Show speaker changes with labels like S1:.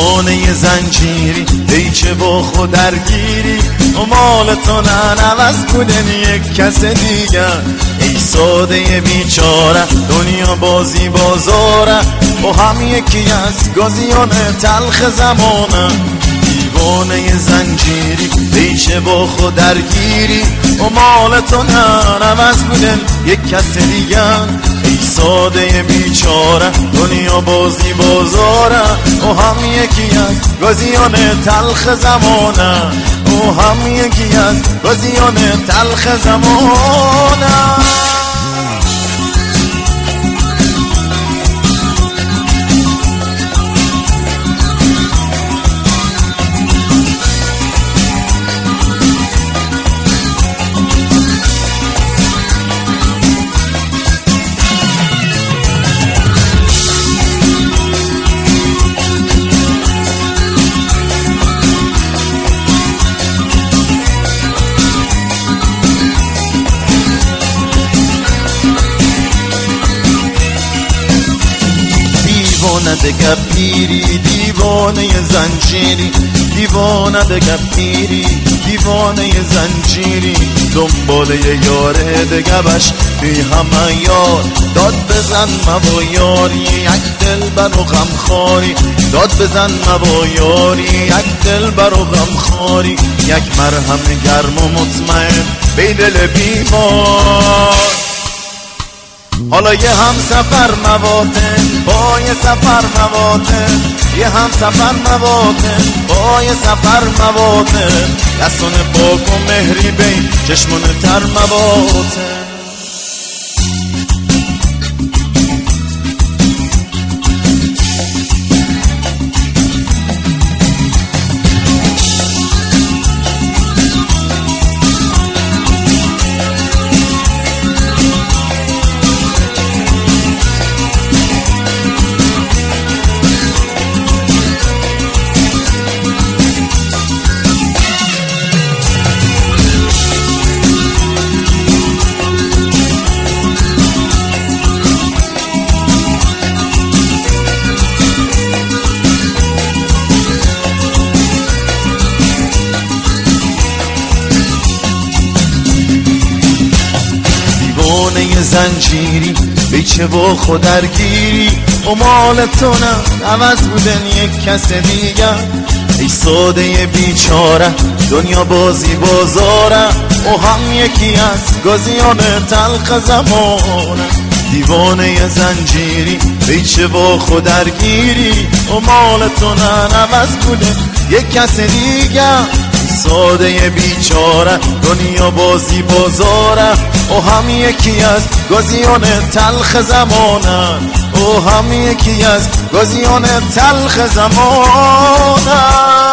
S1: دیوانه زنجیری ای چه با خود درگیری و مال تو نه عوض بودن یک کس دیگر ای ساده بیچاره دنیا بازی بازاره و هم یکی از گازیان تلخ زمانه دیوانه زنجیری ای چه با خود درگیری و مال تو نه عوض بودن یک کس دیگر ای ساده بیچاره دنیا بازی بازاره و هم یکی از گازیان تلخ زمانه و هم یکی از گازیان تلخ زمانه دیوانه دگر پیری دیوانه زنجیری دیوانه دگر پیری دیوانه زنجیری دنباله یاره دگبش بی همه یار داد بزن مبا یاری یک دل برو غم خاری داد بزن مبا یاری یک دل برو غم خاری یک مرهم گرم و مطمئن بی دل بیمار حالا یه هم سفر مواتن با یه سفر مواتن یه هم سفر مواتن با یه سفر مواتن دستان پاک و مهری بین چشمون تر مواتن دیوانه زنجیری بیچه با خود درگیری و مال تو نه عوض بودن یک کس دیگر ای ساده بیچاره دنیا بازی بازاره و هم یکی از گازیان تلخ زمانه دیوانه زنجیری بیچه با خود درگیری و مال تو نه عوض بودن یک کس دیگر ساده بیچاره دنیا بازی بازاره و هم یکی از گازیان تلخ زمانه و هم یکی از گازیان تلخ زمانه